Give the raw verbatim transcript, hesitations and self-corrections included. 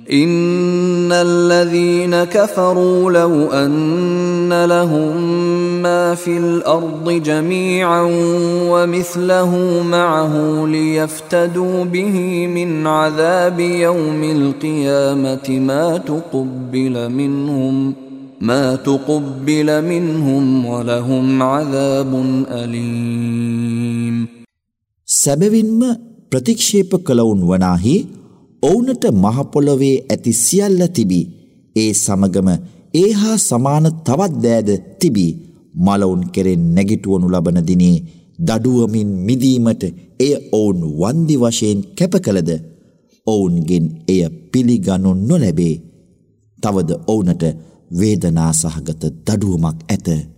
إن الذين كفروا لو أن لهم ما في الأرض جميعا ومثله معه ليفتدوا به من عذاب يوم القيامة ما تقبل منهم ما تقبل منهم ولهم عذاب أليم. සැබවින්ම ප්‍රතික්ෂේප කළවුන් වනාහි ඔවුනට මහ පොළොවේ ඇති සියල්ල තිබී, ඒ සමගම ඒ හා සමාන තවත් දෑද තිබී, මලවුන් කෙරෙන් නැගිටවනු ලබන දිනේ දඩුවමින් මිදීමට එය ඔවුන් වන්දි වශයෙන් කැප කළද ඔවුන්ගෙන් එය පිළිගනු නොලැබේ. තවද ඔවුනට වේදනා සහගත දඩුවමක් ඇත.